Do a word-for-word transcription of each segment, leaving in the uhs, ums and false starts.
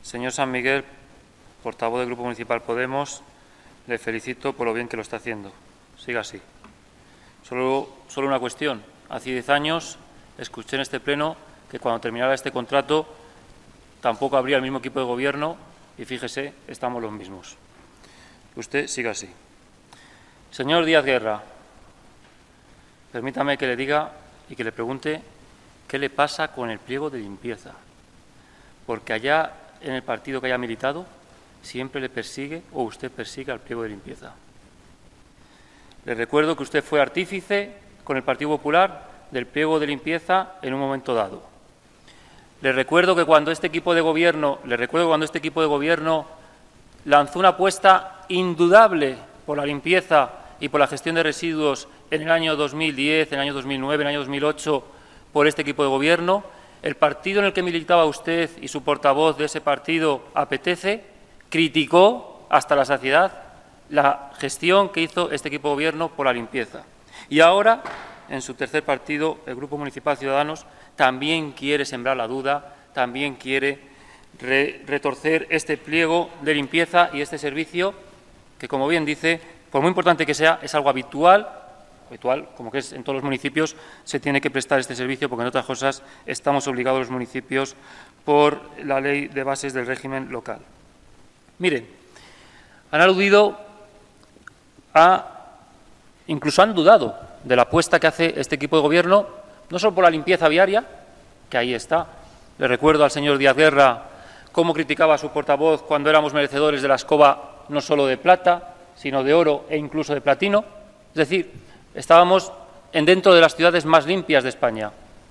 Señor San Miguel, portavoz del Grupo Municipal Podemos, le felicito por lo bien que lo está haciendo. Siga así. Solo, solo una cuestión. Hace diez años escuché en este pleno que cuando terminara este contrato tampoco habría el mismo equipo de gobierno y fíjese, estamos los mismos. Usted siga así. Señor Díaz Guerra, permítame que le diga y que le pregunte qué le pasa con el pliego de limpieza, porque allá en el partido que haya militado siempre le persigue o usted persigue al pliego de limpieza. Le recuerdo que usted fue artífice con el Partido Popular del pliego de limpieza en un momento dado. Le recuerdo que cuando este equipo de gobierno, le recuerdo cuando este equipo de gobierno lanzó una apuesta indudable por la limpieza y por la gestión de residuos en el año dos mil diez, en el año dos mil nueve, en el año dos mil ocho, por este equipo de gobierno, el partido en el que militaba usted y su portavoz de ese partido, Apetece, criticó hasta la saciedad la gestión que hizo este equipo de gobierno por la limpieza. Y ahora, en su tercer partido, el Grupo Municipal Ciudadanos, también quiere sembrar la duda, también quiere re retorcer este pliego de limpieza y este servicio que, como bien dice, por muy importante que sea, es algo habitual, habitual, como que es en todos los municipios, se tiene que prestar este servicio porque, en otras cosas, estamos obligados los municipios por la Ley de Bases del Régimen Local. Miren, han aludido a, incluso han dudado de la apuesta que hace este equipo de gobierno, no solo por la limpieza viaria, que ahí está. Le recuerdo al señor Díaz Guerra cómo criticaba a su portavoz cuando éramos merecedores de la escoba no solo de plata, sino de oro e incluso de platino. Es decir, estábamos en dentro de las ciudades más limpias de España.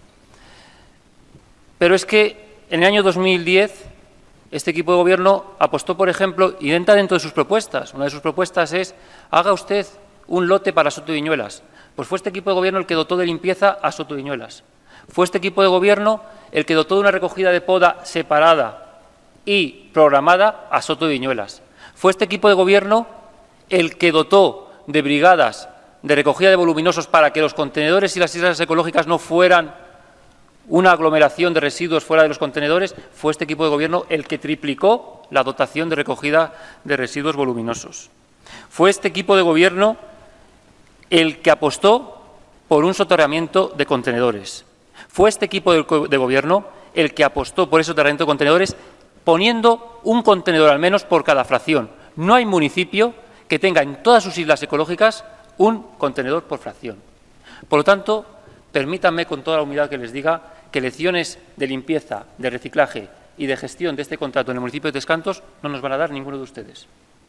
Pero es que en el año dos mil diez este equipo de gobierno apostó, por ejemplo, y entra dentro de sus propuestas. Una de sus propuestas es, haga usted un lote para Soto de Viñuelas. Pues fue este equipo de gobierno el que dotó de limpieza a Soto de Viñuelas. Fue este equipo de gobierno el que dotó de una recogida de poda separada y programada a Soto de Viñuelas. Fue este equipo de gobierno el que dotó de brigadas de recogida de voluminosos para que los contenedores y las islas ecológicas no fueran una aglomeración de residuos fuera de los contenedores. Fue este equipo de gobierno el que triplicó la dotación de recogida de residuos voluminosos. Fue este equipo de gobierno el que apostó por un soterramiento de contenedores. Fue este equipo de gobierno el que apostó por ese soterramiento de contenedores poniendo un contenedor al menos por cada fracción. No hay municipio que tenga en todas sus islas ecológicas un contenedor por fracción. Por lo tanto, permítanme con toda la humildad que les diga que lecciones de limpieza, de reciclaje y de gestión de este contrato en el municipio de Tres Cantos no nos van a dar ninguno de ustedes.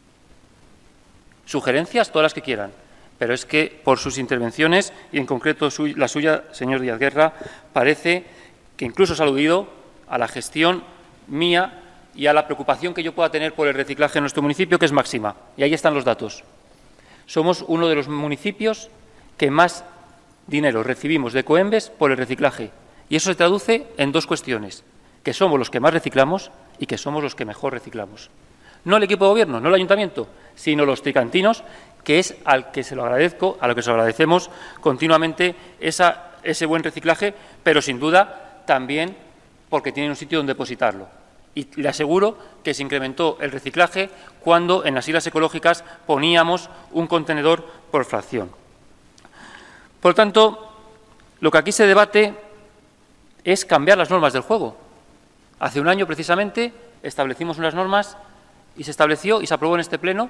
Sugerencias, todas las que quieran, pero es que por sus intervenciones, y en concreto la suya, señor Díaz Guerra, parece que incluso se ha aludido a la gestión mía y a la preocupación que yo pueda tener por el reciclaje en nuestro municipio, que es máxima. Y ahí están los datos. Somos uno de los municipios que más dinero recibimos de Coembes por el reciclaje. Y eso se traduce en dos cuestiones, que somos los que más reciclamos y que somos los que mejor reciclamos. No el equipo de gobierno, no el ayuntamiento, sino los tricantinos, que es al que se lo agradezco, a lo que se lo agradecemos continuamente esa, ese buen reciclaje, pero sin duda también porque tienen un sitio donde depositarlo. Y le aseguro que se incrementó el reciclaje cuando en las islas ecológicas poníamos un contenedor por fracción. Por lo tanto, lo que aquí se debate es cambiar las normas del juego. Hace un año, precisamente, establecimos unas normas y se estableció y se aprobó en este pleno,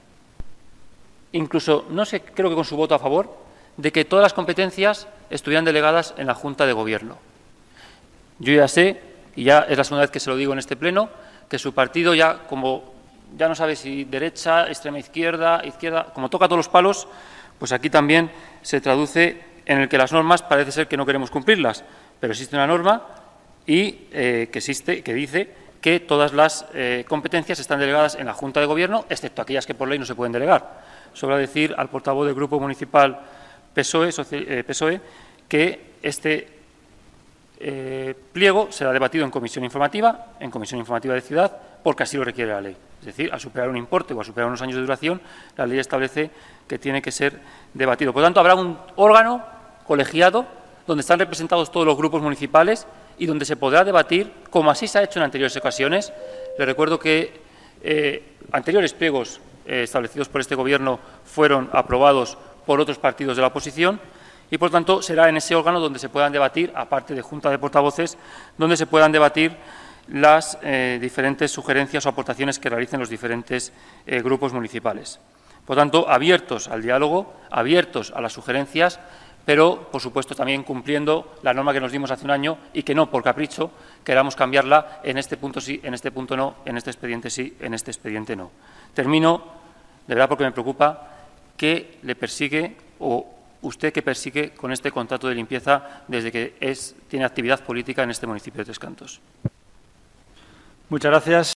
incluso, no sé, creo que con su voto a favor, de que todas las competencias estuvieran delegadas en la Junta de Gobierno. Yo ya sé, y ya es la segunda vez que se lo digo en este pleno, que su partido ya, como ya no sabe si derecha, extrema izquierda, izquierda, como toca todos los palos, pues aquí también se traduce en el que las normas parece ser que no queremos cumplirlas, pero existe una norma y eh, que existe, que dice que todas las eh, competencias están delegadas en la Junta de Gobierno, excepto aquellas que por ley no se pueden delegar. Sobra decir al portavoz del Grupo Municipal P S O E, eh, P S O E que este eh, pliego será debatido en comisión informativa, en comisión informativa de ciudad, porque así lo requiere la ley. Es decir, al superar un importe o al superar unos años de duración, la ley establece que tiene que ser debatido. Por lo tanto, habrá un órgano colegiado donde están representados todos los grupos municipales y donde se podrá debatir, como así se ha hecho en anteriores ocasiones. Les recuerdo que eh, anteriores pliegos eh, establecidos por este Gobierno fueron aprobados por otros partidos de la oposición y, por tanto, será en ese órgano donde se puedan debatir, aparte de Junta de Portavoces, donde se puedan debatir las eh, diferentes sugerencias o aportaciones que realicen los diferentes eh, grupos municipales. Por tanto, abiertos al diálogo, abiertos a las sugerencias, pero, por supuesto, también cumpliendo la norma que nos dimos hace un año y que no, por capricho, queramos cambiarla en este punto sí, en este punto no, en este expediente sí, en este expediente no. Termino, de verdad, porque me preocupa qué le persigue o usted que persigue con este contrato de limpieza desde que es, tiene actividad política en este municipio de Tres Cantos. Muchas gracias.